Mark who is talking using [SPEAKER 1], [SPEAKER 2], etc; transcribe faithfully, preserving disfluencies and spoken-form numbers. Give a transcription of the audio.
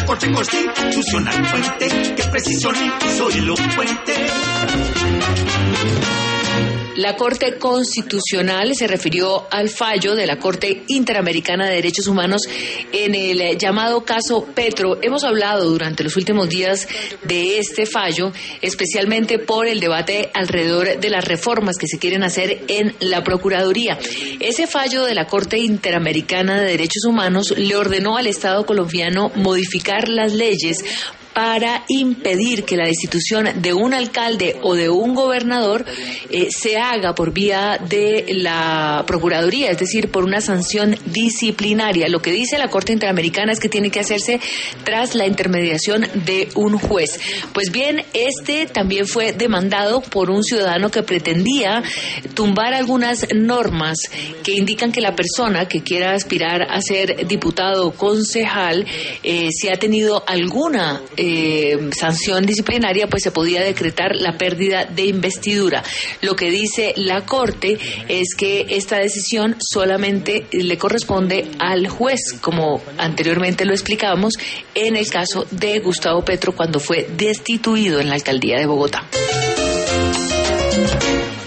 [SPEAKER 1] la Corte Constitucional fuente, que precisión impuso elocuente.
[SPEAKER 2] La Corte Constitucional se refirió al fallo de la Corte Interamericana de Derechos Humanos en el llamado caso Petro. Hemos hablado durante los últimos días de este fallo, especialmente por el debate alrededor de las reformas que se quieren hacer en la Procuraduría. Ese fallo de la Corte Interamericana de Derechos Humanos le ordenó al Estado colombiano modificar las leyes para impedir que la destitución de un alcalde o de un gobernador eh, se haga por vía de la Procuraduría, es decir, por una sanción disciplinaria. Lo que dice la Corte Interamericana es que tiene que hacerse tras la intermediación de un juez. Pues bien, este también fue demandado por un ciudadano que pretendía tumbar algunas normas que indican que la persona que quiera aspirar a ser diputado o concejal, eh, si ha tenido alguna Eh, sanción disciplinaria, pues se podía decretar la pérdida de investidura. Lo que dice la Corte es que esta decisión solamente le corresponde al juez, como anteriormente lo explicábamos en el caso de Gustavo Petro cuando fue destituido en la alcaldía de Bogotá.